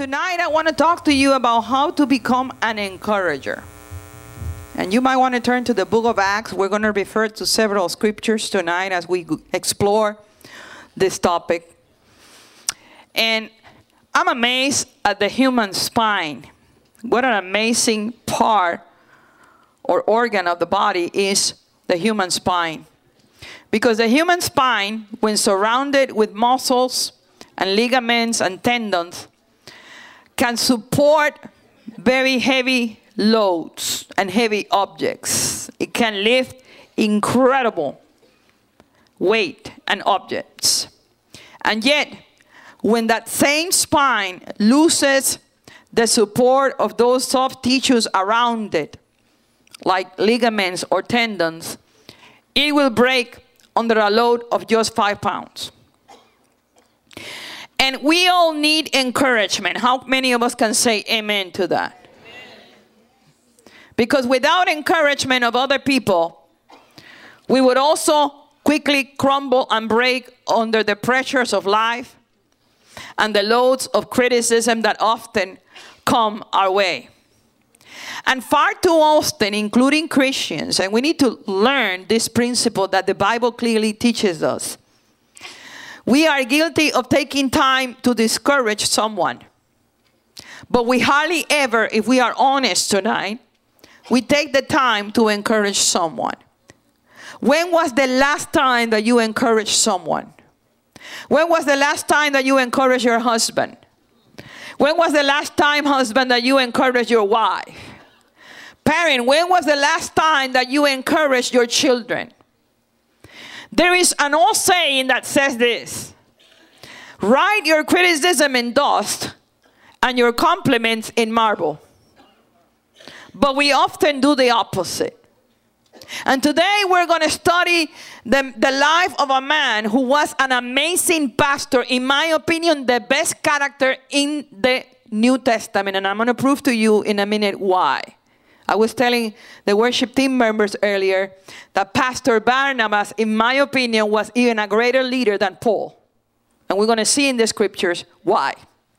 tonight I want to talk to you about how to become an encourager. And you might want to turn to the book of Acts. We're going to refer to several scriptures tonight as we explore this topic. And I'm amazed at the human spine. What an amazing part or organ of the body is the human spine. Because the human spine, when surrounded with muscles and ligaments and tendons, can support very heavy loads and heavy objects. It can lift incredible weight and objects. And yet, when that same spine loses the support of those soft tissues around it, like ligaments or tendons, it will break under a load of just 5 pounds. And we all need encouragement. How many of us can say amen to that? Because without encouragement of other people, we would also quickly crumble and break under the pressures of life and the loads of criticism that often come our way. And far too often, including Christians, and we need to learn this principle that the Bible clearly teaches us, we are guilty of taking time to discourage someone. But we hardly ever, if we are honest tonight, we take the time to encourage someone. When was the last time that you encouraged someone? When was the last time that you encouraged your husband? When was the last time, husband, that you encouraged your wife? Parent, when was the last time that you encouraged your children? There is an old saying that says this: write your criticism in dust and your compliments in marble. But we often do the opposite. And today we're going to study the life of a man who was an amazing pastor, in my opinion, the best character in the New Testament. And I'm going to prove to you in a minute why. I was telling the worship team members earlier that Pastor Barnabas, in my opinion, was even a greater leader than Paul. And we're going to see in the scriptures why.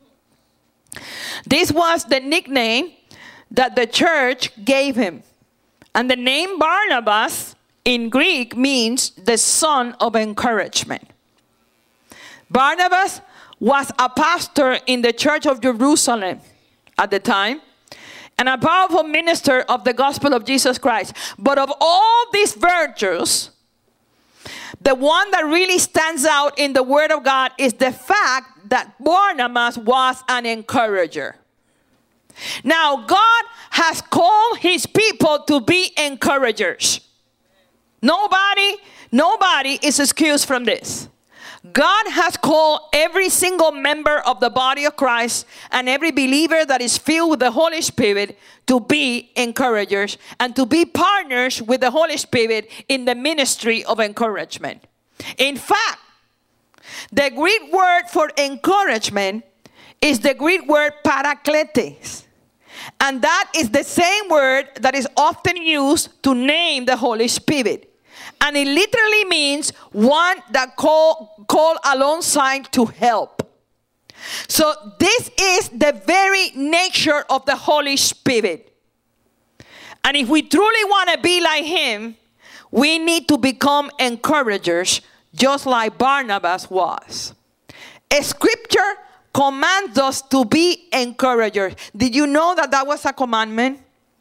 This was the nickname that the church gave him. And the name Barnabas in Greek means the son of encouragement. Barnabas was a pastor in the church of Jerusalem at the time, and a powerful minister of the gospel of Jesus Christ. But of all these virtues, the one that really stands out in the Word of God is the fact that Barnabas was an encourager. Now, God has called his people to be encouragers. Nobody is excused from this. God has called every single member of the body of Christ and every believer that is filled with the Holy Spirit to be encouragers and to be partners with the Holy Spirit in the ministry of encouragement. In fact, the Greek word for encouragement is the Greek word parakletes. And that is the same word that is often used to name the Holy Spirit. And it literally means one that call alongside to help. So this is the very nature of the Holy Spirit. And if we truly want to be like him, we need to become encouragers just like Barnabas was. A scripture commands us to be encouragers. Did you know that that was a commandment?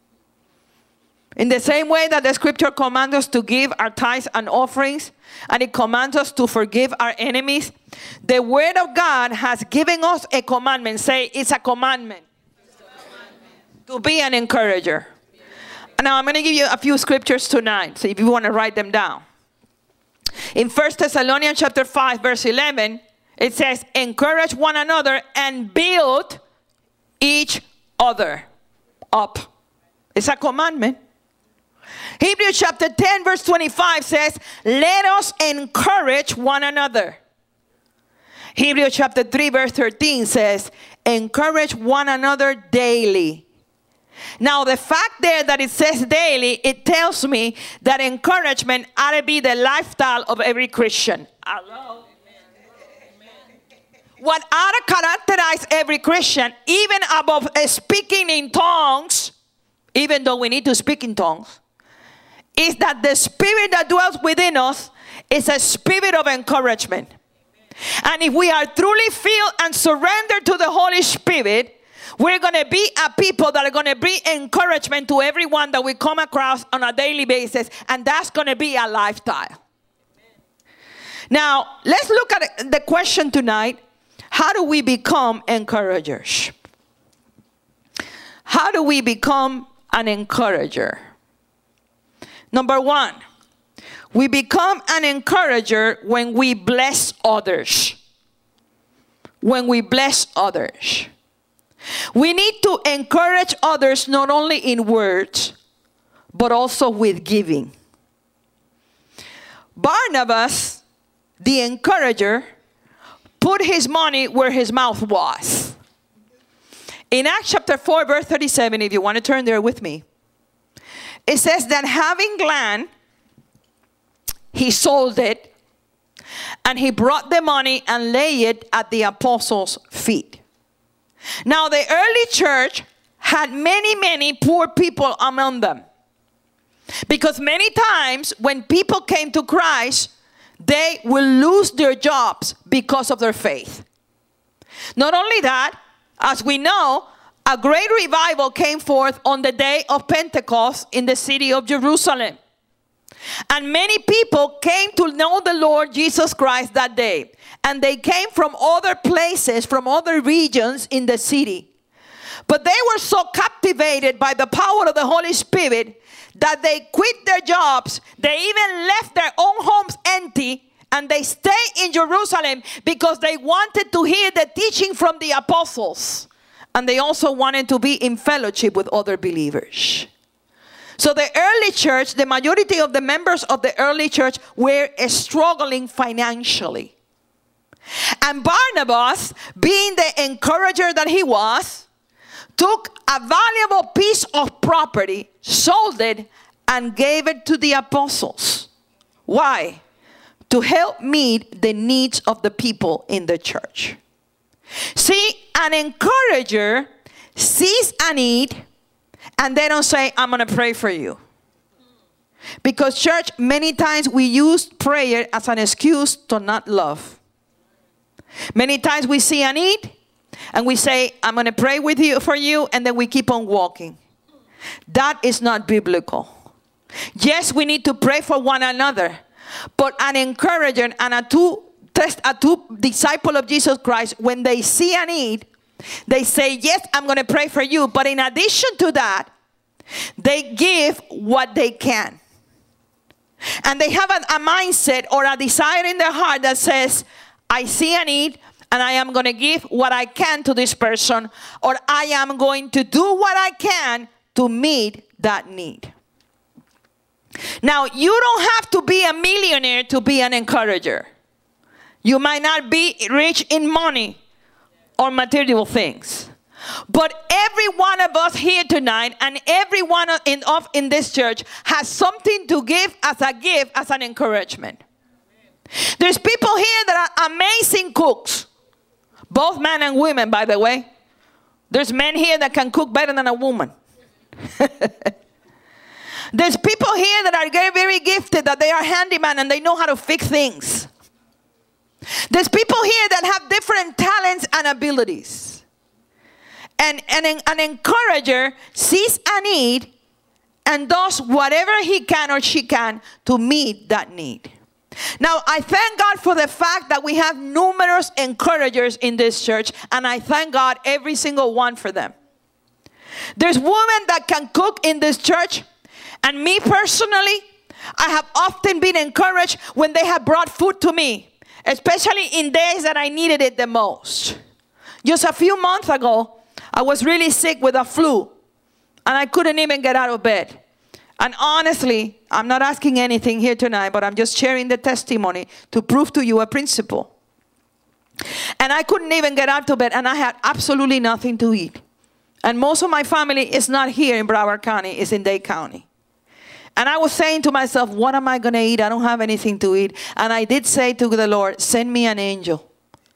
In the same way that the scripture commands us to give our tithes and offerings, and it commands us to forgive our enemies, the Word of God has given us a commandment. Say, it's a commandment. To be an encourager. And now I'm going to give you a few scriptures tonight, so if you want to write them down. In 1 Thessalonians chapter 5, verse 11, it says, encourage one another and build each other up. It's a commandment. Hebrews chapter 10, verse 25 says, let us encourage one another. Hebrews chapter 3, verse 13 says, encourage one another daily. Now, the fact there that it says daily, it tells me that encouragement ought to be the lifestyle of every Christian. Hello? what ought to characterize every Christian, even above speaking in tongues, even though we need to speak in tongues, is that the spirit that dwells within us is a spirit of encouragement. And if we are truly filled and surrendered to the Holy Spirit, we're going to be a people that are going to bring encouragement to everyone that we come across on a daily basis. And that's going to be a lifestyle. Now, let's look at the question tonight. How do we become encouragers? How do we become an encourager? Number one, we become an encourager when we bless others. When we bless others. We need to encourage others not only in words, but also with giving. Barnabas, the encourager, put his money where his mouth was. In Acts chapter 4, verse 37, if you want to turn there with me, it says that having land, he sold it, and he brought the money and laid it at the apostles' feet. Now, the early church had many poor people among them. Because many times when people came to Christ, they will lose their jobs because of their faith. Not only that, as we know, a great revival came forth on the day of Pentecost in the city of Jerusalem. And many people came to know the Lord Jesus Christ that day. And they came from other places, from other regions in the city. But they were so captivated by the power of the Holy Spirit that they quit their jobs. They even left their own homes empty. And they stayed in Jerusalem because they wanted to hear the teaching from the apostles. And they also wanted to be in fellowship with other believers. So the early church, the majority of the members of the early church were struggling financially. And Barnabas, being the encourager that he was, took a valuable piece of property, sold it, and gave it to the apostles. Why? To help meet the needs of the people in the church. See, an encourager sees a need, and they don't say, I'm going to pray for you. Because church, many times we use prayer as an excuse to not love. Many times we see a need, and we say, I'm going to pray with you for you, and then we keep on walking. That is not biblical. Yes, we need to pray for one another, but an encourager and a true disciple of Jesus Christ, when they see a need, they say, yes, I'm going to pray for you. But in addition to that, they give what they can. And they have a mindset or a desire in their heart that says, I see a need, and I am going to give what I can to this person, or I am going to do what I can to meet that need. Now, you don't have to be a millionaire to be an encourager. You might not be rich in money or material things. But every one of us here tonight and everyone in this church has something to give as a gift, as an encouragement. There's people here that are amazing cooks. Both men and women, by the way. There's men here that can cook better than a woman. There's people here that are very, very gifted, that they are handyman and they know how to fix things. There's people here that have different talents and abilities. And an encourager sees a need and does whatever he can or she can to meet that need. Now, I thank God for the fact that we have numerous encouragers in this church, and I thank God every single one for them. There's women that can cook in this church, and me personally, I have often been encouraged when they have brought food to me, especially in days that I needed it the most. Just a few months ago, I was really sick with a flu, and I couldn't even get out of bed. And honestly, I'm not asking anything here tonight, but I'm just sharing the testimony to prove to you a principle. And I couldn't even get out of bed, and I had absolutely nothing to eat. And most of my family is not here in Broward County, it's in Dade County. And I was saying to myself, what am I going to eat? I don't have anything to eat. And I did say to the Lord, send me an angel.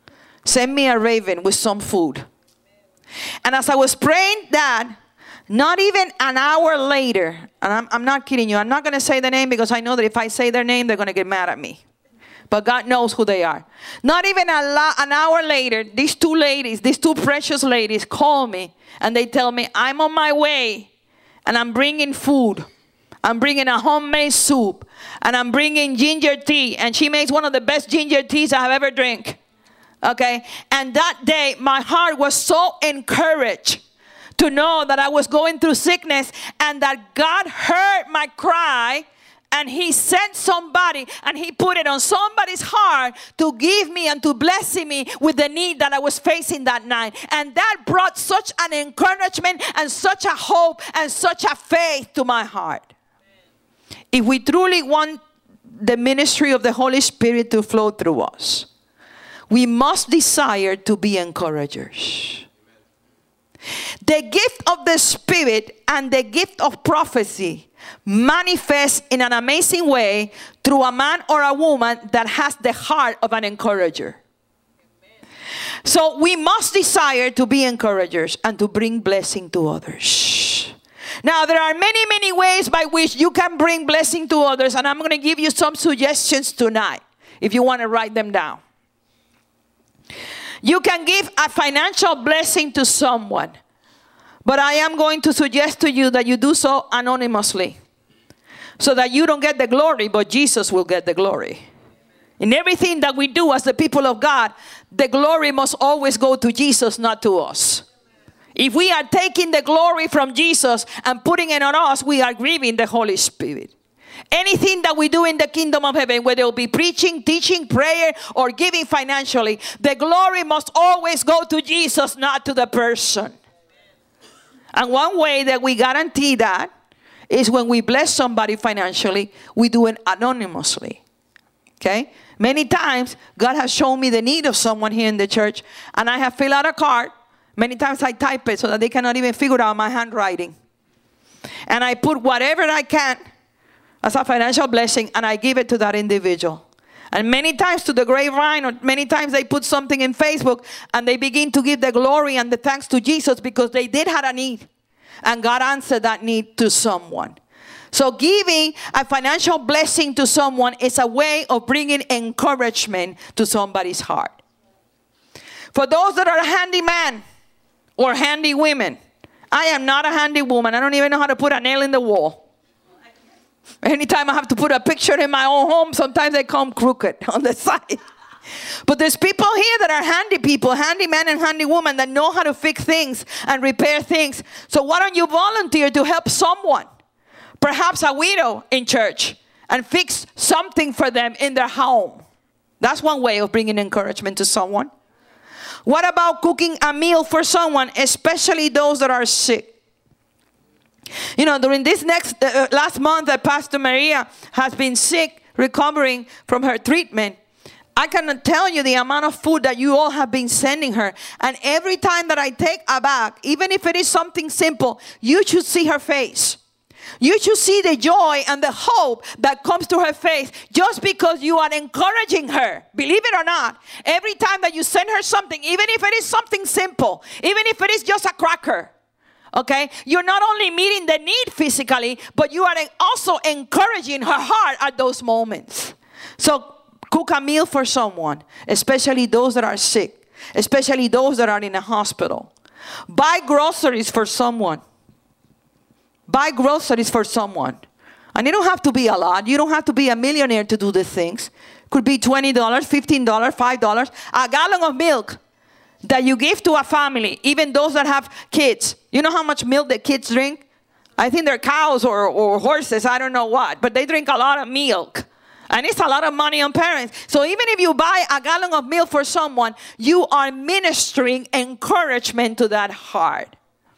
send me a raven with some food. And as I was praying that, not even an hour later, and I'm not kidding you, I'm not going to say the name because I know that if I say their name, they're going to get mad at me. But God knows who they are. Not even an hour later, these two ladies, these two precious ladies call me and they tell me, I'm on my way and I'm bringing food. I'm bringing a homemade soup and I'm bringing ginger tea. And she makes one of the best ginger teas I have ever drank. Okay? And that day, my heart was so encouraged to know that I was going through sickness and that God heard my cry. And he sent somebody and he put it on somebody's heart to give me and to bless me with the need that I was facing that night. And that brought such an encouragement and such a hope and such a faith to my heart. If we truly want the ministry of the Holy Spirit to flow through us, we must desire to be encouragers. The gift of the Spirit and the gift of prophecy manifest in an amazing way through a man or a woman that has the heart of an encourager. So we must desire to be encouragers and to bring blessing to others. Now there are many, many ways by which you can bring blessing to others, and I'm going to give you some suggestions tonight if you want to write them down. You can give a financial blessing to someone, but I am going to suggest to you that you do so anonymously so that you don't get the glory, but Jesus will get the glory. In everything that we do as the people of God, the glory must always go to Jesus, not to us. If we are taking the glory from Jesus and putting it on us, we are grieving the Holy Spirit. Anything that we do in the kingdom of heaven, whether it will be preaching, teaching, prayer, or giving financially, the glory must always go to Jesus, not to the person. And one way that we guarantee that is when we bless somebody financially, we do it anonymously. Okay? Many times, God has shown me the need of someone here in the church, and I have filled out a card. Many times I type it so that they cannot even figure out my handwriting. And I put whatever I can as a financial blessing, and I give it to that individual. And many times to the grapevine, or many times they put something in Facebook, and they begin to give the glory and the thanks to Jesus because they did have a need. And God answered that need to someone. So giving a financial blessing to someone is a way of bringing encouragement to somebody's heart. For those that are a handyman or handy women, I am not a handy woman. I don't even know how to put a nail in the wall. Anytime I have to put a picture in my own home, sometimes they come crooked on the side. But there's people here that are handy people, handyman and handy woman that know how to fix things and repair things. So why don't you volunteer to help someone, perhaps a widow in church, and fix something for them in their home? That's one way of bringing encouragement to someone. What about cooking a meal for someone, especially those that are sick? You know, during this last month that Pastor Maria has been sick, recovering from her treatment, I cannot tell you the amount of food that you all have been sending her. And every time that I take a bag, even if it is something simple, you should see her face. You should see the joy and the hope that comes to her face just because you are encouraging her. Believe it or not, every time that you send her something, even if it is something simple, even if it is just a cracker, okay, you're not only meeting the need physically, but you are also encouraging her heart at those moments. So cook a meal for someone, especially those that are sick, especially those that are in a hospital. Buy groceries for someone. Buy groceries for someone. And it don't have to be a lot. You don't have to be a millionaire to do these things. Could be $20, $15, $5. A gallon of milk that you give to a family, even those that have kids. You know how much milk the kids drink? I think they're cows or horses, I don't know what. But they drink a lot of milk. And it's a lot of money on parents. So even if you buy a gallon of milk for someone, you are ministering encouragement to that heart.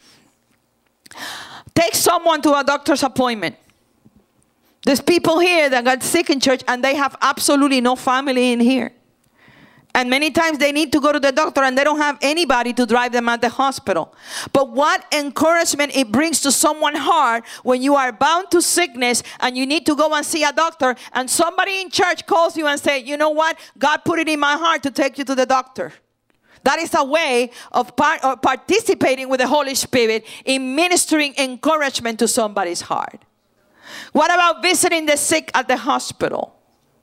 Take someone to a doctor's appointment. There's people here that got sick in church and they have absolutely no family in here. And many times they need to go to the doctor and they don't have anybody to drive them at the hospital. But what encouragement it brings to someone's heart when you are bound to sickness and you need to go and see a doctor and somebody in church calls you and say, you know what? God put it in my heart to take you to the doctor. That is a way of participating with the Holy Spirit in ministering encouragement to somebody's heart. What about visiting the sick at the hospital?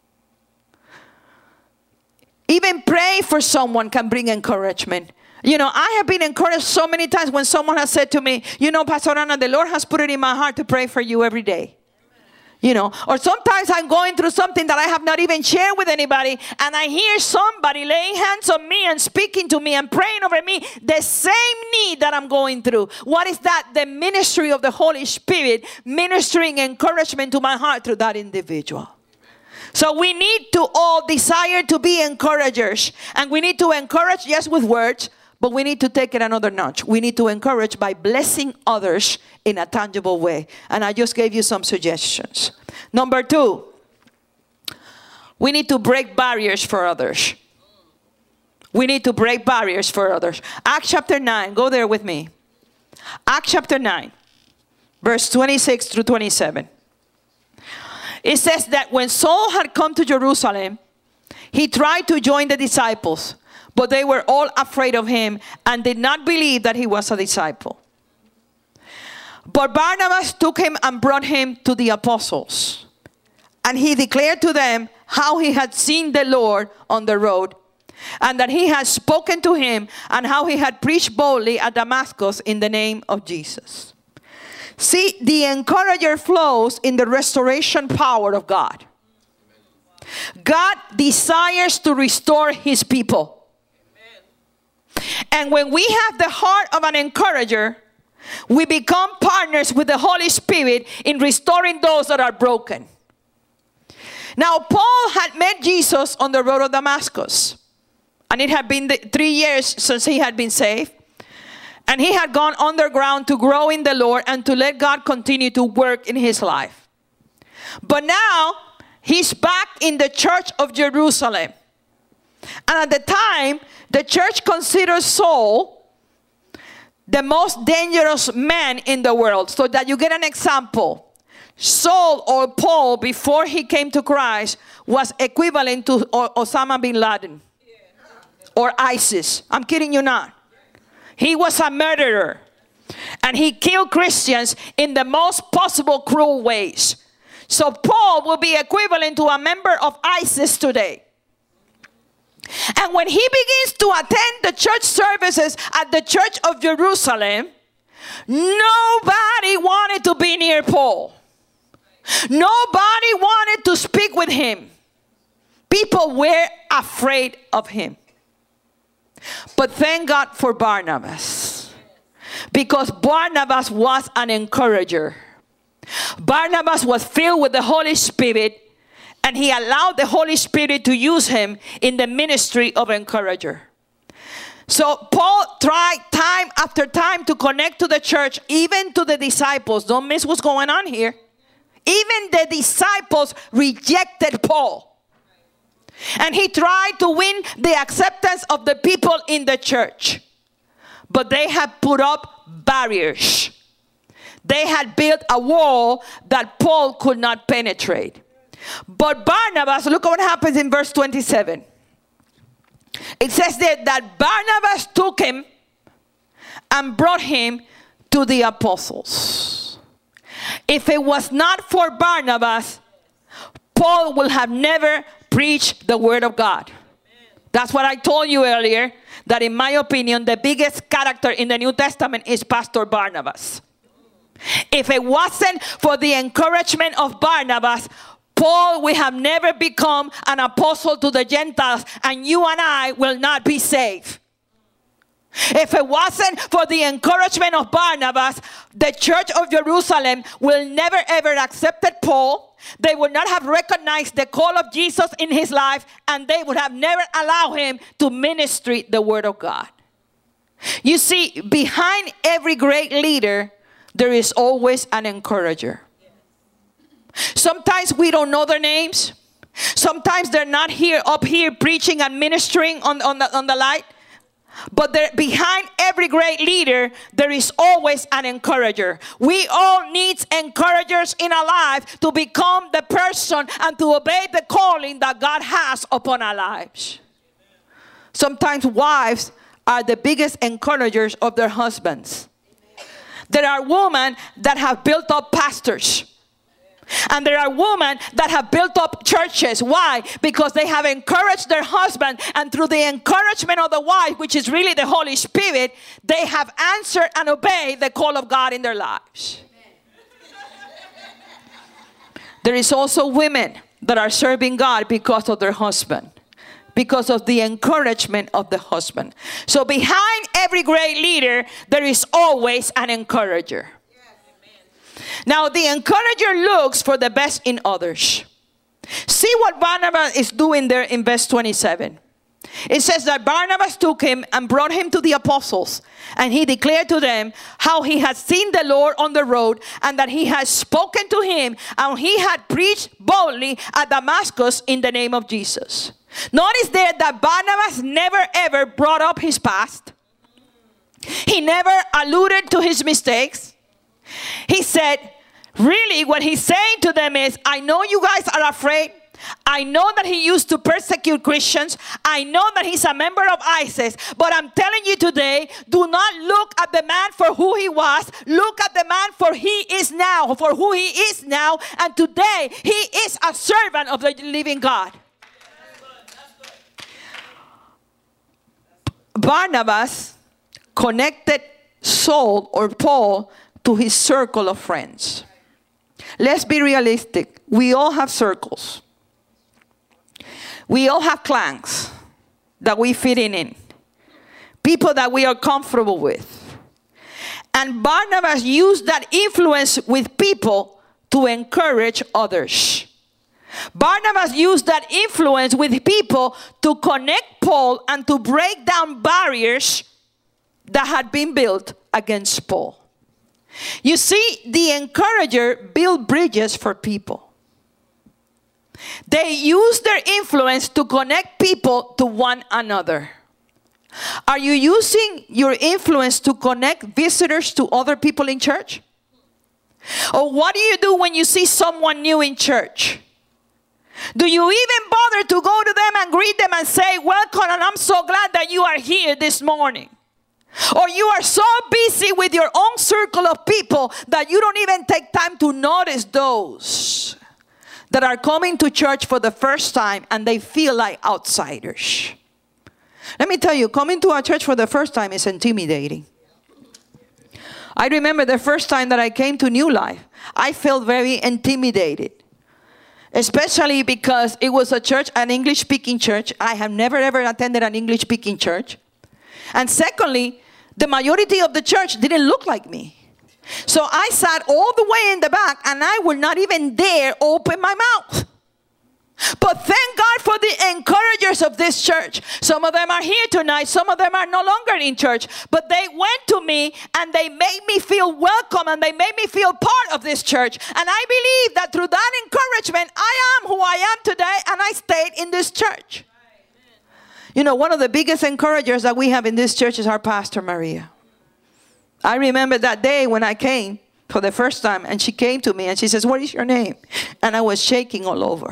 Even pray for someone can bring encouragement. You know, I have been encouraged so many times when someone has said to me, you know, Pastor Ana, the Lord has put it in my heart to pray for you every day. You know, or sometimes I'm going through something that I have not even shared with anybody, and I hear somebody laying hands on me and speaking to me and praying over me the same need that I'm going through. What is that? The ministry of the Holy Spirit ministering encouragement to my heart through that individual. So we need to all desire to be encouragers, and we need to encourage, yes, with words, but we need to take it another notch. We need to encourage by blessing others in a tangible way. And I just gave you some suggestions. Number 2, we need to break barriers for others. We need to break barriers for others. Acts chapter 9, go there with me. Acts chapter 9, verse 26 through 27. It says that when Saul had come to Jerusalem, he tried to join the disciples, but they were all afraid of him and did not believe that he was a disciple. But Barnabas took him and brought him to the apostles. And he declared to them how he had seen the Lord on the road, and that he had spoken to him, and how he had preached boldly at Damascus in the name of Jesus. See, the encourager flows in the restoration power of God. God desires to restore his people. And when we have the heart of an encourager, we become partners with the Holy Spirit in restoring those that are broken. Now, Paul had met Jesus on the road of Damascus. And it had been 3 years since he had been saved. And he had gone underground to grow in the Lord and to let God continue to work in his life. But now, he's back in the church of Jerusalem. And at the time, the church considers Saul the most dangerous man in the world. So that you get an example. Saul or Paul, before he came to Christ, was equivalent to Osama bin Laden or ISIS. I'm kidding you not. He was a murderer. And he killed Christians in the most possible cruel ways. So Paul will be equivalent to a member of ISIS today. And when he begins to attend the church services at the church of Jerusalem, nobody wanted to be near Paul. Nobody wanted to speak with him. People were afraid of him. But thank God for Barnabas, because Barnabas was an encourager. Barnabas was filled with the Holy Spirit, and he allowed the Holy Spirit to use him in the ministry of encourager. So Paul tried time after time to connect to the church, even to the disciples. Don't miss what's going on here. Even the disciples rejected Paul. And he tried to win the acceptance of the people in the church. But they had put up barriers. They had built a wall that Paul could not penetrate. But Barnabas, look at what happens in verse 27. It says there that Barnabas took him and brought him to the apostles. If it was not for Barnabas, Paul would have never preached the word of God. That's what I told you earlier, that in my opinion, the biggest character in the New Testament is Pastor Barnabas. If it wasn't for the encouragement of Barnabas, Paul will have never become an apostle to the Gentiles, and you and I will not be saved. If it wasn't for the encouragement of Barnabas, the church of Jerusalem will never ever accepted Paul. They would not have recognized the call of Jesus in his life, and they would have never allowed him to minister the word of God. You see, behind every great leader, there is always an encourager. Sometimes we don't know their names. Sometimes they're not up here preaching and ministering on the light. But behind every great leader, there is always an encourager. We all need encouragers in our life to become the person and to obey the calling that God has upon our lives. Sometimes wives are the biggest encouragers of their husbands. There are women that have built up pastors. And there are women that have built up churches. Why? Because they have encouraged their husband, and through the encouragement of the wife, which is really the Holy Spirit, they have answered and obeyed the call of God in their lives. There is also women that are serving God because of their husband, because of the encouragement of the husband. So behind every great leader, there is always an encourager. Now, the encourager looks for the best in others. See what Barnabas is doing there in verse 27. It says that Barnabas took him and brought him to the apostles, and he declared to them how he had seen the Lord on the road, and that he had spoken to him, and he had preached boldly at Damascus in the name of Jesus. Notice there that Barnabas never ever brought up his past. He never alluded to his mistakes. He said, really what he's saying to them is, I know you guys are afraid. I know that he used to persecute Christians. I know that he's a member of ISIS. But I'm telling you today, do not look at the man for who he was. Look at the man for he is now, for who he is now. And today, he is a servant of the living God. Barnabas connected Saul or Paul to his circle of friends. Let's be realistic. We all have circles. We all have clans that we fit in. People that we are comfortable with. And Barnabas used that influence with people to encourage others. Barnabas used that influence with people to connect Paul and to break down barriers that had been built against Paul. You see, the encourager built bridges for people. They use their influence to connect people to one another. Are you using your influence to connect visitors to other people in church? Or what do you do when you see someone new in church? Do you even bother to go to them and greet them and say, welcome, and I'm so glad that you are here this morning? Or you are so busy with your own circle of people that you don't even take time to notice those that are coming to church for the first time and they feel like outsiders. Let me tell you, coming to a church for the first time is intimidating. I remember the first time that I came to New Life, I felt very intimidated. Especially because it was a church, an English-speaking church. I have never ever attended an English-speaking church. And secondly, the majority of the church didn't look like me. So I sat all the way in the back and I would not even dare open my mouth. But thank God for the encouragers of this church. Some of them are here tonight. Some of them are no longer in church. But they went to me and they made me feel welcome and they made me feel part of this church. And I believe that through that encouragement, I am who I am today and I stayed in this church. You know, one of the biggest encouragers that we have in this church is our pastor, Maria. I remember that day when I came for the first time and she came to me and she says, what is your name? And I was shaking all over.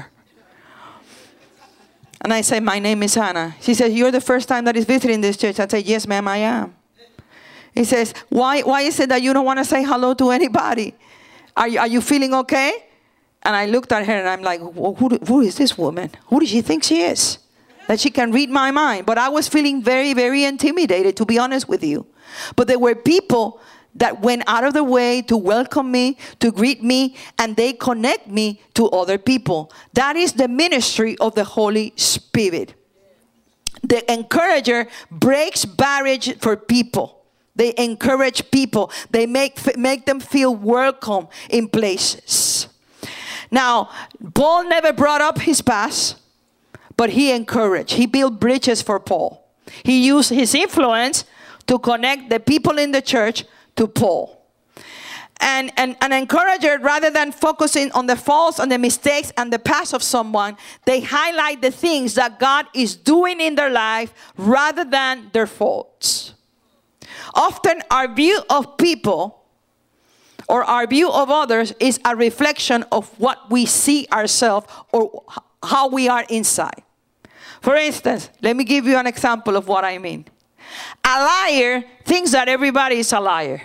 And I said, my name is Hannah. She says, you're the first time that is visiting this church. I said, yes, ma'am, I am. He says, why is it that you don't want to say hello to anybody? Are you feeling okay? And I looked at her and I'm like, well, who is this woman? Who does she think she is? That she can read my mind. But I was feeling very, very intimidated, to be honest with you. But there were people that went out of their way to welcome me, to greet me, and they connect me to other people. That is the ministry of the Holy Spirit. The encourager breaks barriers for people. They encourage people. They make them feel welcome in places. Now, Paul never brought up his past. But he encouraged. He built bridges for Paul. He used his influence to connect the people in the church to Paul. And an encourager, rather than focusing on the faults and the mistakes and the past of someone, they highlight the things that God is doing in their life rather than their faults. Often our view of people or our view of others is a reflection of what we see ourselves or how we are inside. For instance, let me give you an example of what I mean. A liar thinks that everybody is a liar.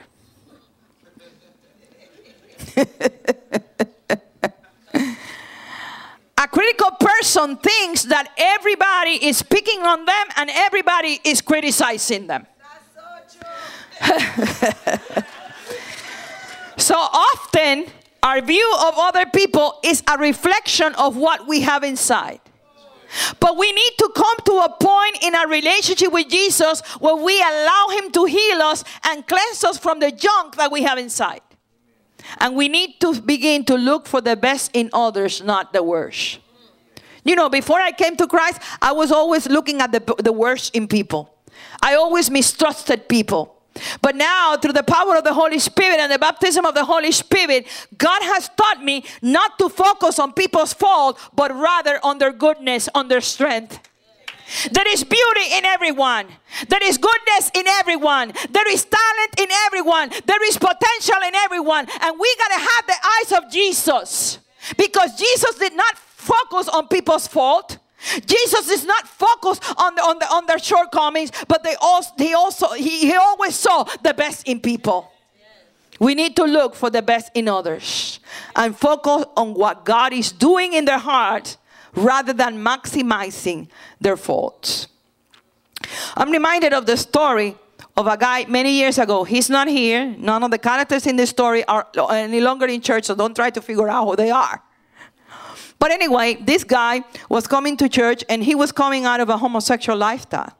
A critical person thinks that everybody is picking on them and everybody is criticizing them. That's so true. So often, our view of other people is a reflection of what we have inside. But we need to come to a point in our relationship with Jesus where we allow him to heal us and cleanse us from the junk that we have inside. And we need to begin to look for the best in others, not the worst. You know, before I came to Christ, I was always looking at the worst in people. I always mistrusted people. But now, through the power of the Holy Spirit and the baptism of the Holy Spirit, God has taught me not to focus on people's fault, but rather on their goodness, on their strength. There is beauty in everyone. There is goodness in everyone. There is talent in everyone. There is potential in everyone. And we got to have the eyes of Jesus. Because Jesus did not focus on people's fault. Jesus is not focused on their shortcomings, but he always saw the best in people. We need to look for the best in others and focus on what God is doing in their hearts rather than maximizing their faults. I'm reminded of the story of a guy many years ago. He's not here. None of the characters in this story are any longer in church, so don't try to figure out who they are. But anyway, this guy was coming to church and he was coming out of a homosexual lifestyle.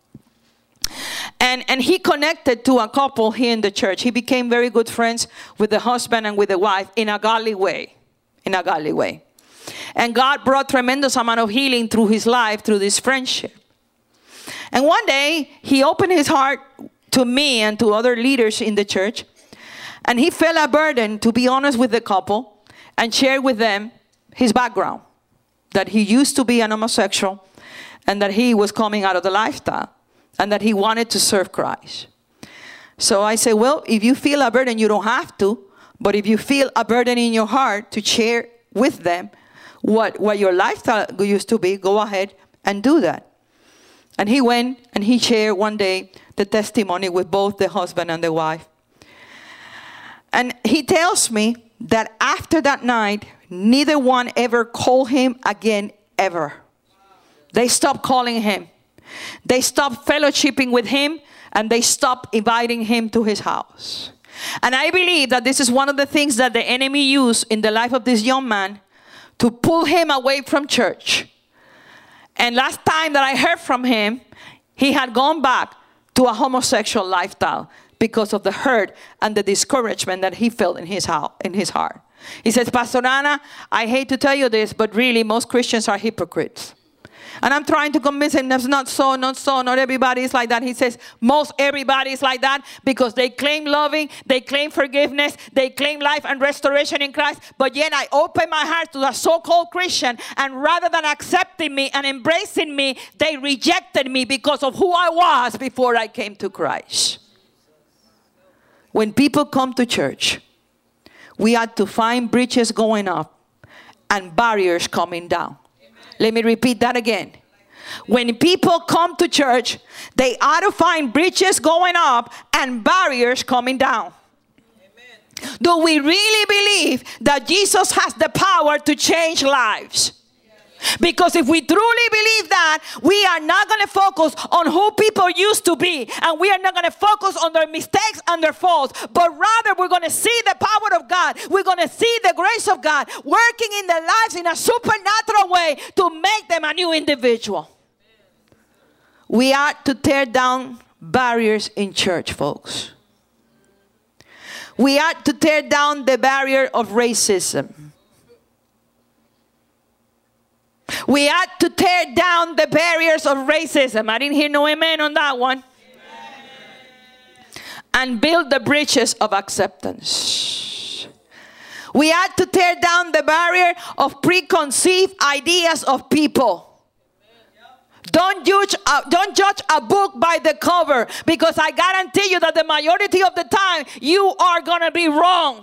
And he connected to a couple here in the church. He became very good friends with the husband and with the wife in a godly way. In a godly way. And God brought tremendous amount of healing through his life, through this friendship. And one day, he opened his heart to me and to other leaders in the church. And he felt a burden to be honest with the couple and share with them his background, that he used to be an homosexual and that he was coming out of the lifestyle and that he wanted to serve Christ. So I say, well, if you feel a burden, you don't have to, but if you feel a burden in your heart to share with them what your lifestyle used to be, go ahead and do that. And he went and he shared one day the testimony with both the husband and the wife. And he tells me that after that night, neither one ever called him again, ever. They stopped calling him. They stopped fellowshipping with him, and they stopped inviting him to his house. And I believe that this is one of the things that the enemy used in the life of this young man to pull him away from church. And last time that I heard from him, he had gone back to a homosexual lifestyle because of the hurt and the discouragement that he felt in his heart. He says, Pastor Ana, I hate to tell you this, but really most Christians are hypocrites. And I'm trying to convince him that's not so, not everybody is like that. He says, most everybody is like that because they claim loving, they claim forgiveness, they claim life and restoration in Christ. But yet I open my heart to a so-called Christian, and rather than accepting me and embracing me, they rejected me because of who I was before I came to Christ. When people come to church, we have to find bridges going up and barriers coming down. Let me repeat that again. When people come to church, they ought to find bridges going up and barriers coming down. Amen. Do we really believe that Jesus has the power to change lives? Because if we truly believe that, we are not going to focus on who people used to be, and we are not going to focus on their mistakes and their faults, but rather we're going to see the power of God. We're going to see the grace of God working in their lives in a supernatural way to make them a new individual. We are to tear down barriers in church, folks. We are to tear down the barrier of racism. We ought to tear down the barriers of racism. I didn't hear no amen on that one. Amen. And build the bridges of acceptance. We ought to tear down the barrier of preconceived ideas of people. Don't judge a book by the cover, because I guarantee you that the majority of the time you are going to be wrong.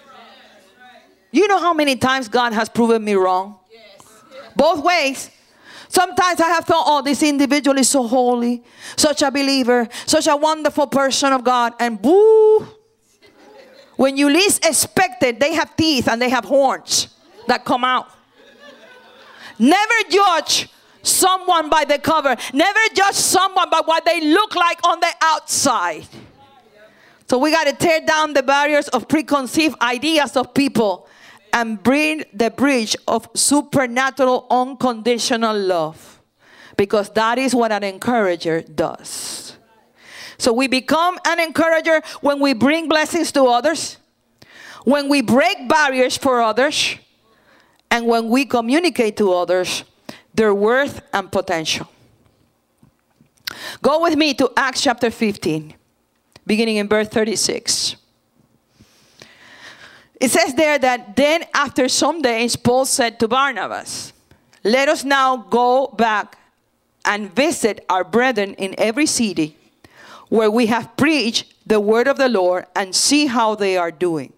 You know how many times God has proven me wrong? Both ways. Sometimes I have thought, oh, this individual is so holy, such a believer, such a wonderful person of God. And boo, when you least expect it, they have teeth and they have horns that come out. Never judge someone by the cover. Never judge someone by what they look like on the outside. So we got to tear down the barriers of preconceived ideas of people and bring the bridge of supernatural, unconditional love. Because that is what an encourager does. So we become an encourager when we bring blessings to others, when we break barriers for others, and when we communicate to others their worth and potential. Go with me to Acts chapter 15, beginning in verse 36. It says there that then after some days, Paul said to Barnabas, let us now go back and visit our brethren in every city where we have preached the word of the Lord and see how they are doing.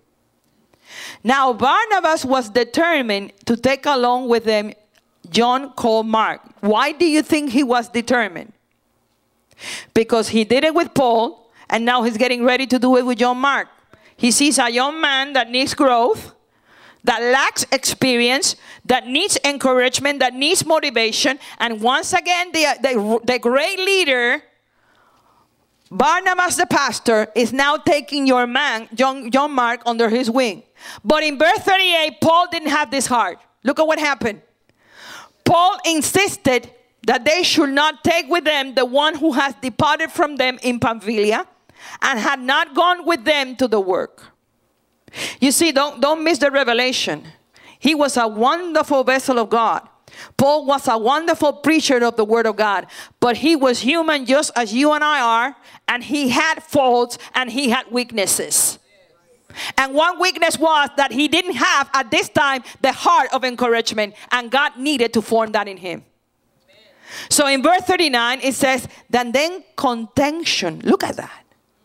Now Barnabas was determined to take along with them John called Mark. Why do you think he was determined? Because he did it with Paul, and now he's getting ready to do it with John Mark. He sees a young man that needs growth, that lacks experience, that needs encouragement, that needs motivation. And once again, the great leader, Barnabas the pastor, is now taking your man, John Mark, under his wing. But in verse 38, Paul didn't have this heart. Look at what happened. Paul insisted that they should not take with them the one who has departed from them in Pamphylia and had not gone with them to the work. You see, don't miss the revelation. He was a wonderful vessel of God. Paul was a wonderful preacher of the word of God, but he was human just as you and I are, and he had faults and he had weaknesses. And one weakness was that he didn't have at this time the heart of encouragement, and God needed to form that in him. So in verse 39 it says that then contention, look at that,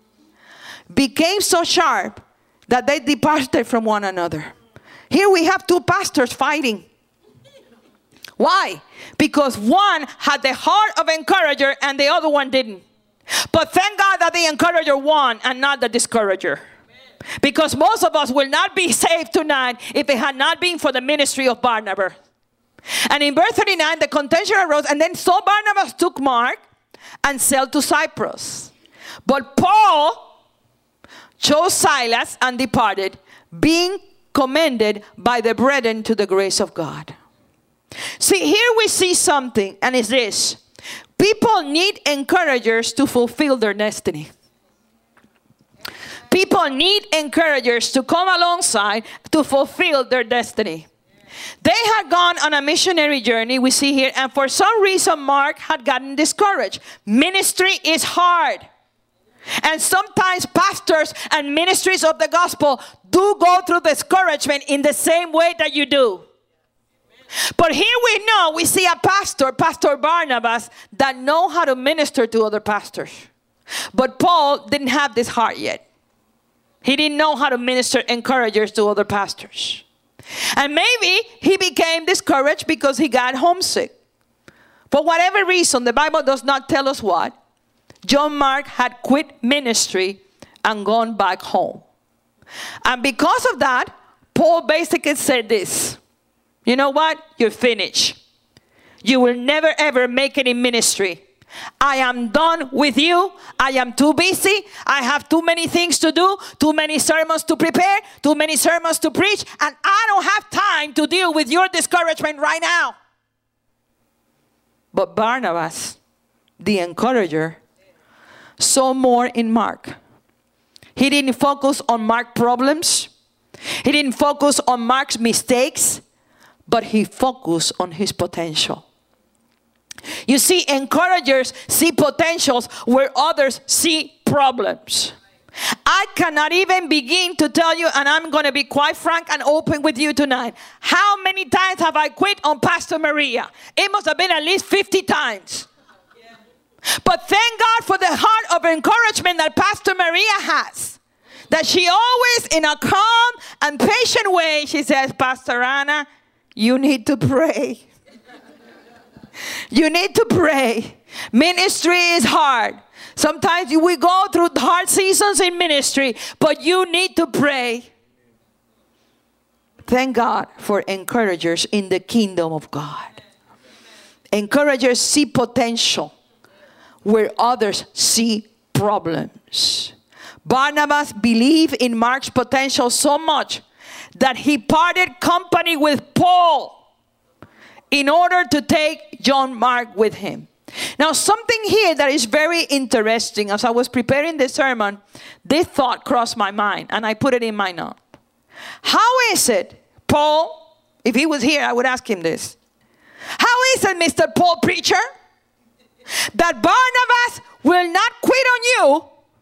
became so sharp that they departed from one another. Here we have two pastors fighting. Why? Because one had the heart of encourager and the other one didn't. But thank God that the encourager won and not the discourager. Because most of us will not be saved tonight if it had not been for the ministry of Barnabas. And in verse 39, the contention arose, and then so Barnabas took Mark and sailed to Cyprus. But Paul chose Silas and departed, being commended by the brethren to the grace of God. See, here we see something, and it's this. People need encouragers to fulfill their destiny. People need encouragers to come alongside to fulfill their destiny. They had gone on a missionary journey, we see here, and for some reason Mark had gotten discouraged. Ministry is hard. And sometimes pastors and ministries of the gospel do go through discouragement in the same way that you do. But here we see a pastor, Pastor Barnabas, that know how to minister to other pastors. But Paul didn't have this heart yet. He didn't know how to minister encouragers to other pastors. And maybe he became discouraged because he got homesick. For whatever reason, the Bible does not tell us what, John Mark had quit ministry and gone back home. And because of that, Paul basically said this. You know what? You're finished. You will never ever make it in ministry. I am done with you. I am too busy. I have too many things to do, too many sermons to prepare, too many sermons to preach, and I don't have time to deal with your discouragement right now. But Barnabas, the encourager, saw more in Mark. He didn't focus on Mark's problems. He didn't focus on Mark's mistakes, but he focused on his potential. You see, encouragers see potentials where others see problems. I cannot even begin to tell you, and I'm going to be quite frank and open with you tonight. How many times have I quit on Pastor Maria? It must have been at least 50 times. But thank God for the heart of encouragement that Pastor Maria has. That she always, in a calm and patient way, she says, Pastor Anna, you need to pray. You need to pray. Ministry is hard. Sometimes we go through hard seasons in ministry, but you need to pray. Thank God for encouragers in the kingdom of God. Encouragers see potential where others see problems. Barnabas believed in Mark's potential so much that he parted company with Paul in order to take John Mark with him. Now, something here that is very interesting. As I was preparing the sermon, this thought crossed my mind, and I put it in my note. How is it, Paul, if he was here, I would ask him this. How is it, Mr. Paul Preacher, that Barnabas will not quit on you,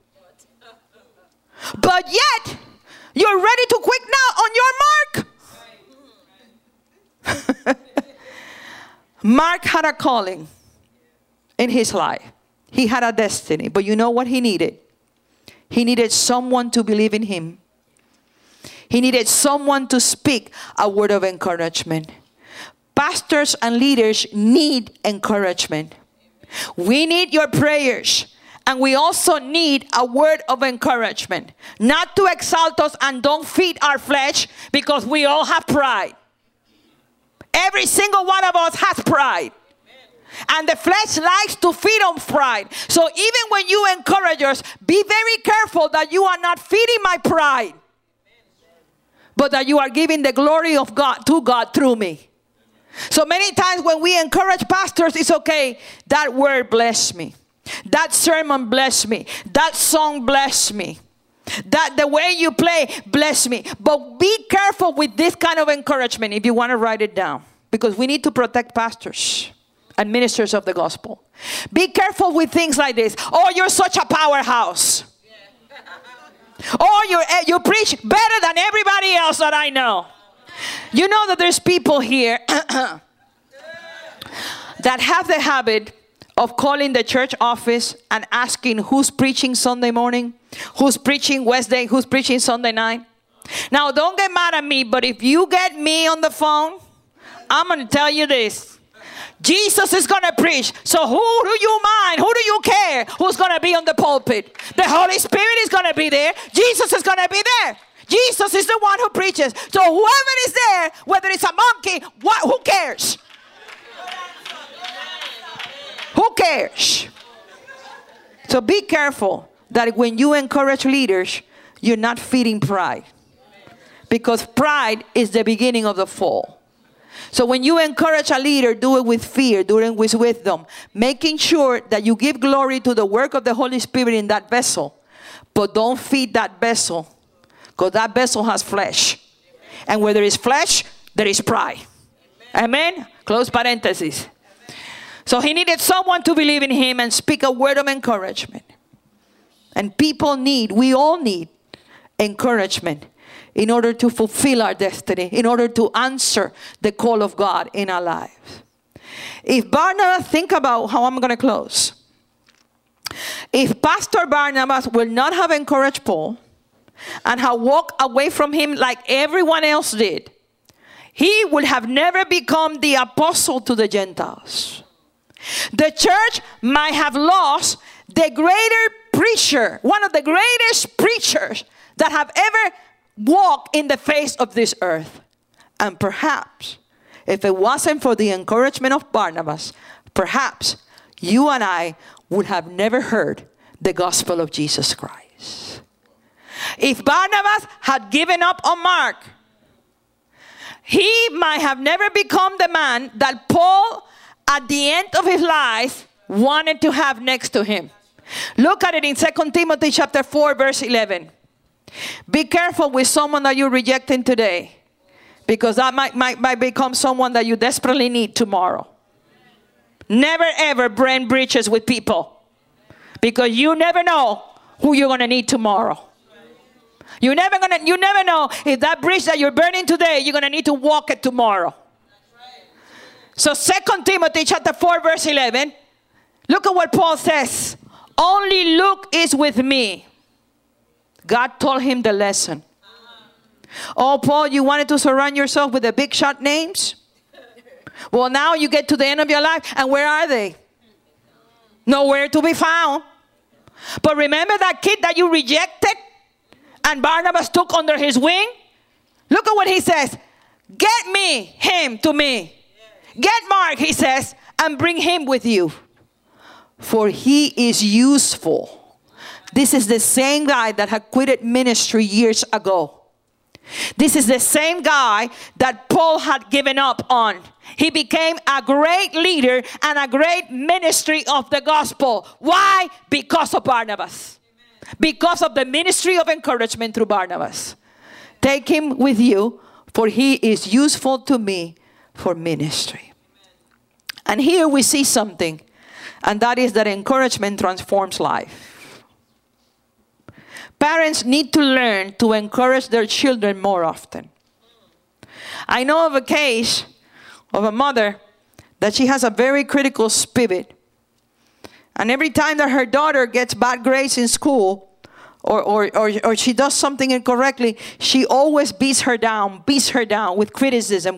but yet you're ready to quit now on your Mark? Mark had a calling in his life. He had a destiny. But you know what he needed? He needed someone to believe in him. He needed someone to speak a word of encouragement. Pastors and leaders need encouragement. We need your prayers. And we also need a word of encouragement. Not to exalt us and don't feed our flesh, because we all have pride. Every single one of us has pride. And the flesh likes to feed on pride. So even when you encourage us, be very careful that you are not feeding my pride, but that you are giving the glory of God to God through me. So many times when we encourage pastors, it's okay. That word blessed me. That sermon blessed me. That song blessed me. That the way you play blessed me. But be careful with this kind of encouragement if you want to write it down. Because we need to protect pastors and ministers of the gospel. Be careful with things like this. Oh, you're such a powerhouse. Oh, you preach better than everybody else that I know. You know that there's people here that have the habit of calling the church office and asking who's preaching Sunday morning, who's preaching Wednesday, who's preaching Sunday night. Now, don't get mad at me, but if you get me on the phone, I'm going to tell you this. Jesus is going to preach. So who do you mind? Who do you care who's going to be on the pulpit? The Holy Spirit is going to be there. Jesus is going to be there. Jesus is the one who preaches. So whoever is there, whether it's a monkey, who cares? Who cares? So be careful that when you encourage leaders, you're not feeding pride. Because pride is the beginning of the fall. So when you encourage a leader, do it with fear, do it with wisdom, making sure that you give glory to the work of the Holy Spirit in that vessel. But don't feed that vessel, because that vessel has flesh. And where there is flesh, there is pride. Amen? Close parenthesis. So he needed someone to believe in him and speak a word of encouragement. And we all need encouragement in order to fulfill our destiny, in order to answer the call of God in our lives. If Barnabas, think about how I'm going to close. If Pastor Barnabas will not have encouraged Paul and have walked away from him like everyone else did, he would have never become the apostle to the Gentiles. The church might have lost the greater preacher, one of the greatest preachers that have ever walked in the face of this earth. And perhaps, if it wasn't for the encouragement of Barnabas, perhaps you and I would have never heard the gospel of Jesus Christ. If Barnabas had given up on Mark, he might have never become the man that Paul, at the end of his life, wanted to have next to him. Look at it in 2 Timothy chapter 4, verse 11. Be careful with someone that you're rejecting today, because that might become someone that you desperately need tomorrow. Never ever burn bridges with people, because you never know who you're going to need tomorrow. You never know if that bridge that you're burning today, you're going to need to walk it tomorrow. So 2 Timothy chapter 4, verse 11. Look at what Paul says. Only Luke is with me. God told him the lesson. Oh, Paul, you wanted to surround yourself with the big shot names? Well, now you get to the end of your life, and where are they? Nowhere to be found. But remember that kid that you rejected and Barnabas took under his wing? Look at what he says. Get him to me. Get Mark, he says, and bring him with you. For he is useful. This is the same guy that had quitted ministry years ago. This is the same guy that Paul had given up on. He became a great leader and a great ministry of the gospel. Why? Because of Barnabas. Amen. Because of the ministry of encouragement through Barnabas. Take him with you, for he is useful to me for ministry. Amen. And here we see something, and that is that encouragement transforms life. Parents need to learn to encourage their children more often. I know of a case of a mother that she has a very critical spirit. And every time that her daughter gets bad grades in school or she does something incorrectly, she always beats her down with criticism.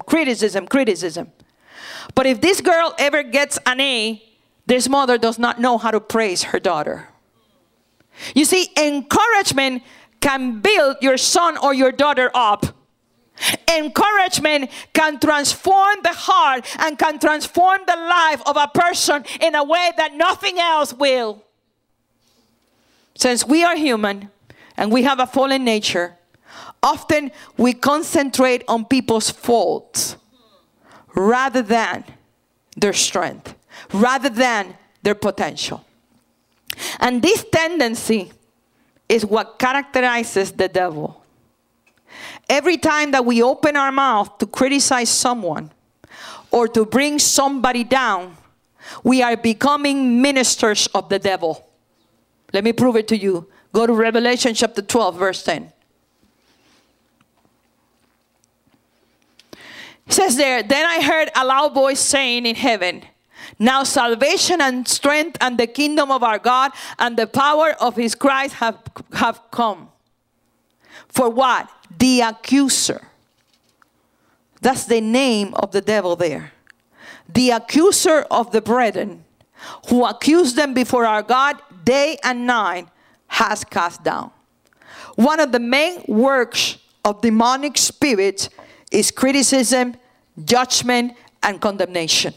But if this girl ever gets an A, this mother does not know how to praise her daughter. You see, encouragement can build your son or your daughter up. Encouragement can transform the heart and can transform the life of a person in a way that nothing else will. Since we are human and we have a fallen nature, often we concentrate on people's faults rather than their strength, rather than their potential. And this tendency is what characterizes the devil. Every time that we open our mouth to criticize someone or to bring somebody down, we are becoming ministers of the devil. Let me prove it to you. Go to Revelation chapter 12, verse 10. It says there, then I heard a loud voice saying in heaven, now salvation and strength and the kingdom of our God and the power of his Christ have come. For what? The accuser. That's the name of the devil there. The accuser of the brethren, who accused them before our God day and night, has cast down. One of the main works of demonic spirits is criticism, judgment, and condemnation.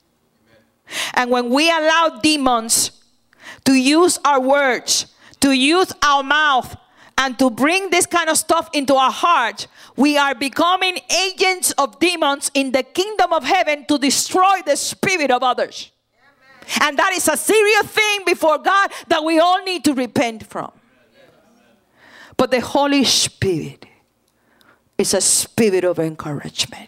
And when we allow demons to use our words, to use our mouth, and to bring this kind of stuff into our heart, we are becoming agents of demons in the kingdom of heaven to destroy the spirit of others. Amen. And that is a serious thing before God that we all need to repent from. But the Holy Spirit is a spirit of encouragement.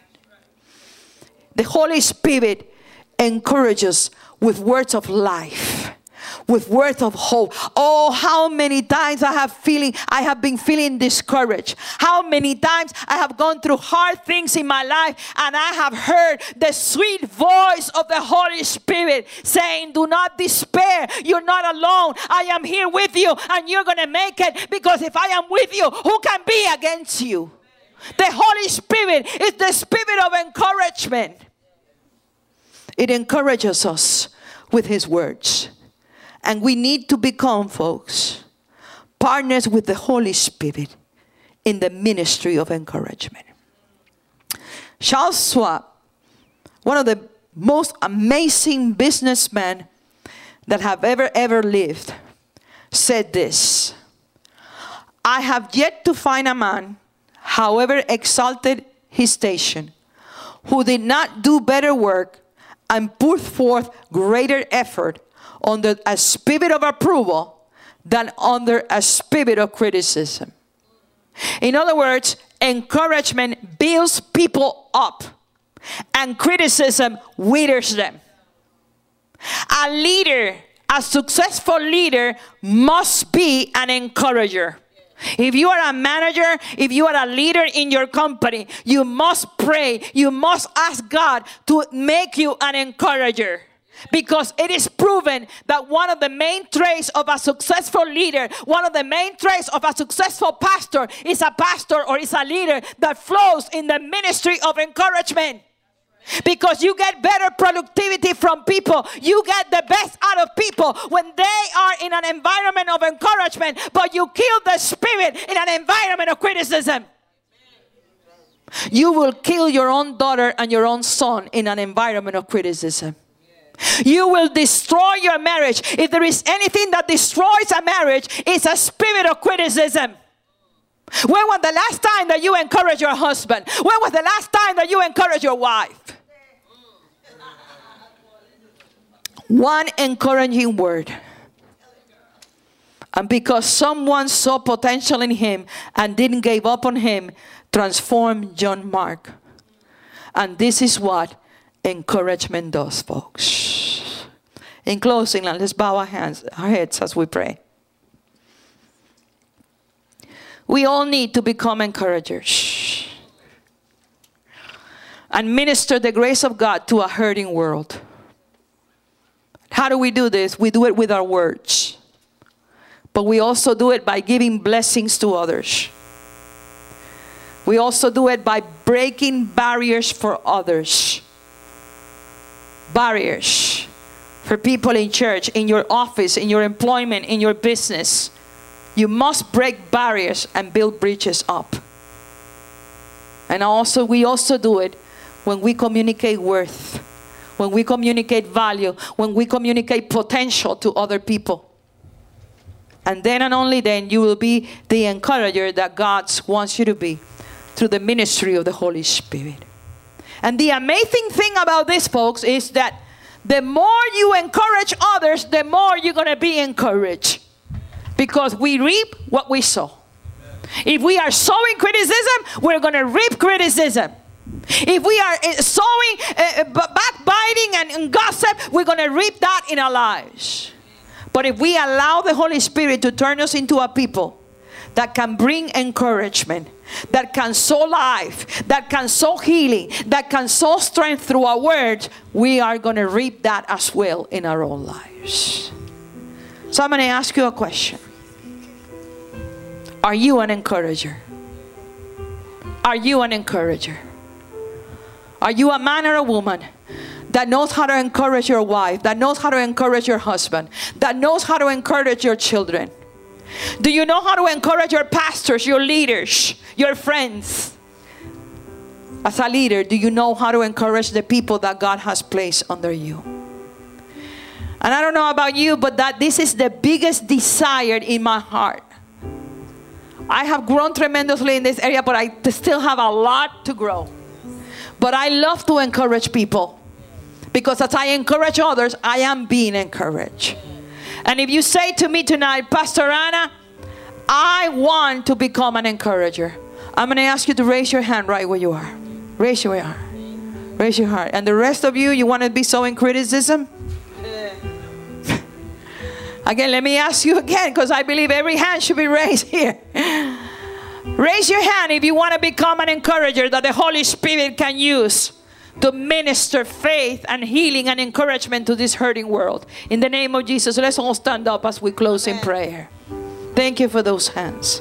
The Holy Spirit encourages with words of life, with words of hope. Oh, how many times I have been feeling discouraged. How many times I have gone through hard things in my life and I have heard the sweet voice of the Holy Spirit saying, do not despair. You're not alone. I am here with you and you're going to make it, because if I am with you, who can be against you? The Holy Spirit is the spirit of encouragement. It encourages us with his words. And we need to become, folks, partners with the Holy Spirit in the ministry of encouragement. Charles Schwab, one of the most amazing businessmen that have ever lived, said this: I have yet to find a man, however exalted his station, who did not do better work and put forth greater effort under a spirit of approval than under a spirit of criticism. In other words, encouragement builds people up and criticism withers them. A leader, a successful leader, must be an encourager. If you are a manager, if you are a leader in your company, you must pray. You must ask God to make you an encourager. Because it is proven that one of the main traits of a successful leader, one of the main traits of a successful pastor is a pastor or is a leader that flows in the ministry of encouragement. Because you get better productivity from people. You get the best out of people when they are in an environment of encouragement, but you kill the spirit in an environment of criticism. You will kill your own daughter and your own son in an environment of criticism. You will destroy your marriage. If there is anything that destroys a marriage, it's a spirit of criticism. When was the last time that you encouraged your husband? When was the last time that you encouraged your wife? One encouraging word. And because someone saw potential in him and didn't give up on him, transformed John Mark. And this is what encouragement does, folks. In closing, let's bow our heads as we pray. We all need to become encouragers and minister the grace of God to a hurting world. How do we do this? We do it with our words. But we also do it by giving blessings to others. We also do it by breaking barriers for others. Barriers for people in church, in your office, in your employment, in your business. You must break barriers and build bridges up. And we also do it when we communicate worth, when we communicate value, when we communicate potential to other people. And then and only then you will be the encourager that God wants you to be through the ministry of the Holy Spirit. And the amazing thing about this, folks, is that the more you encourage others, the more you're going to be encouraged. Because we reap what we sow. If we are sowing criticism, we're going to reap criticism. If we are sowing backbiting and gossip, we're going to reap that in our lives. But if we allow the Holy Spirit to turn us into a people that can bring encouragement, that can sow life, that can sow healing, that can sow strength through our words, we are going to reap that as well in our own lives. So I'm going to ask you a question. Are you an encourager? Are you an encourager? Are you a man or a woman that knows how to encourage your wife, that knows how to encourage your husband, that knows how to encourage your children? Do you know how to encourage your pastors, your leaders, your friends? As a leader, do you know how to encourage the people that God has placed under you? And I don't know about you, but this is the biggest desire in my heart. I have grown tremendously in this area, but I still have a lot to grow. But I love to encourage people. Because as I encourage others, I am being encouraged. And if you say to me tonight, Pastor Ana, I want to become an encourager, I'm going to ask you to raise your hand right where you are. Raise your heart. Raise your heart. And the rest of you, you want to be sowing criticism? Again, let me ask you again, because I believe every hand should be raised here. Raise your hand if you want to become an encourager that the Holy Spirit can use to minister faith and healing and encouragement to this hurting world. In the name of Jesus, let's all stand up as we close in prayer. Thank you for those hands.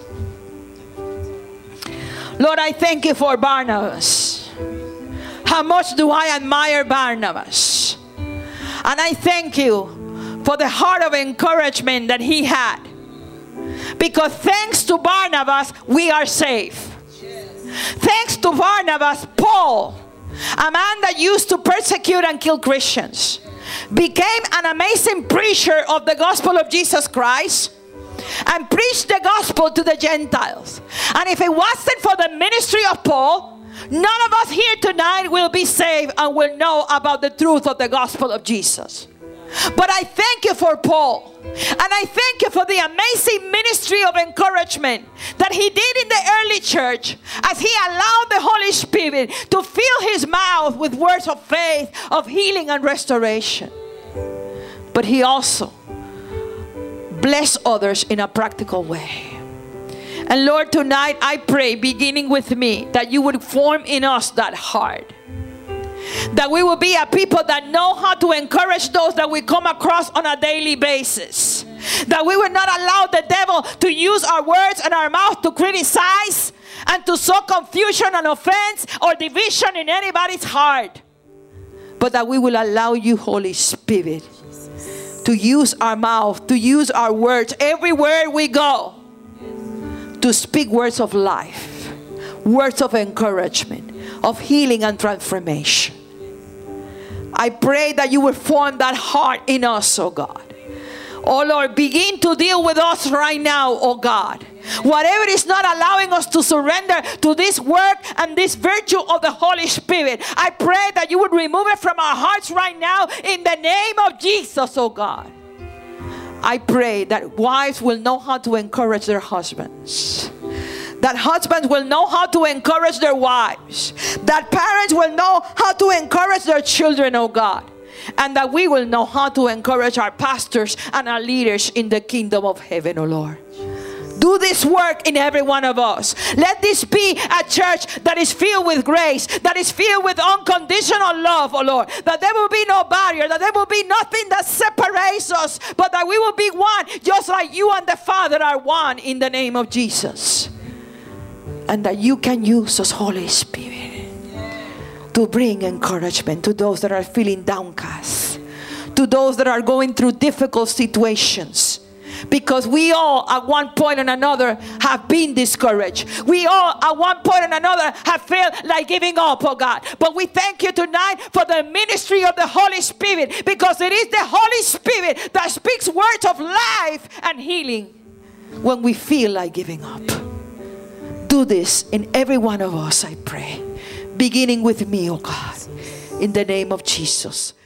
Lord, I thank you for Barnabas. How much do I admire Barnabas? And I thank you for the heart of encouragement that he had. Because thanks to Barnabas, we are safe. Thanks to Barnabas, Paul, a man that used to persecute and kill Christians, became an amazing preacher of the gospel of Jesus Christ and preached the gospel to the Gentiles. And if it wasn't for the ministry of Paul, none of us here tonight will be saved and will know about the truth of the gospel of Jesus. But I thank you for Paul. And I thank you for the amazing ministry of encouragement that he did in the early church as he allowed the Holy Spirit to fill his mouth with words of faith, of healing and restoration. But he also blessed others in a practical way. And Lord, tonight I pray, beginning with me, that you would form in us that heart. That we will be a people that know how to encourage those that we come across on a daily basis. That we will not allow the devil to use our words and our mouth to criticize and to sow confusion and offense or division in anybody's heart. but that we will allow you, Holy Spirit, to use our mouth, to use our words everywhere we go, to speak words of life, words of encouragement, of healing and transformation. I pray that you will form that heart in us, oh God. Oh Lord, begin to deal with us right now, oh God. Whatever is not allowing us to surrender to this work and this virtue of the Holy Spirit, I pray that you would remove it from our hearts right now in the name of Jesus, oh God. I pray that wives will know how to encourage their husbands. That husbands will know how to encourage their wives. That parents will know how to encourage their children, oh God. And that we will know how to encourage our pastors and our leaders in the kingdom of heaven, oh Lord. Do this work in every one of us. Let this be a church that is filled with grace, that is filled with unconditional love, oh Lord. That there will be no barrier, that there will be nothing that separates us, but that we will be one, just like you and the Father are one, in the name of Jesus. And that you can use us, Holy Spirit, to bring encouragement to those that are feeling downcast, to those that are going through difficult situations. Because we all at one point or another have been discouraged. We all at one point or another have felt like giving up, oh God. But we thank you tonight for the ministry of the Holy Spirit, because it is the Holy Spirit that speaks words of life and healing when we feel like giving up. Do this in every one of us, I pray. Beginning with me, oh God, in the name of Jesus.